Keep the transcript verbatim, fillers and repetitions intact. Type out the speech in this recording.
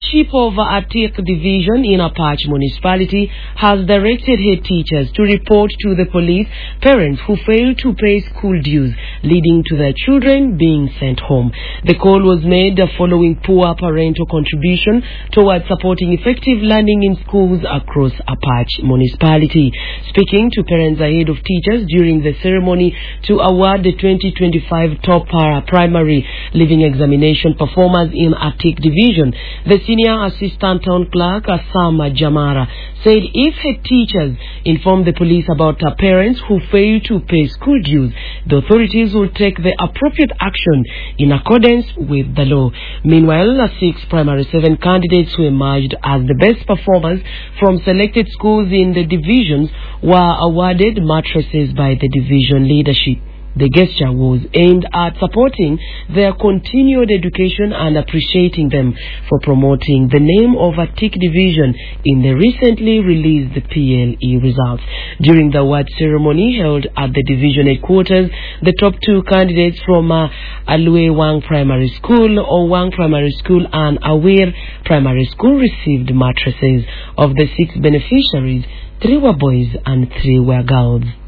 leadership of Atik Division in Apache Municipality has directed head teachers to report to the police parents who fail to pay school dues, leading to their children being sent home. The call was made following poor parental contribution towards supporting effective learning in schools across Apache Municipality. Speaking to parents ahead of teachers during the ceremony to award the twenty twenty-five top para primary living examination performers in Atik Division, the senior assistant town clerk Asama Jamara said if head teachers inform the police about uh, parents who fail to pay school dues, the authorities will take the appropriate action in accordance with the law. Meanwhile, uh, six primary seven candidates who emerged as the best performers from selected schools in the divisions were awarded mattresses by the division leadership. The gesture was aimed at supporting their continued education and appreciating them for promoting the name of Atik Division in the recently released P L E results. During the award ceremony held at the division headquarters, the top two candidates from uh, Alue Wang Primary School, Owang Primary School and Awir Primary School received mattresses. Of the six beneficiaries, three were boys and three were girls.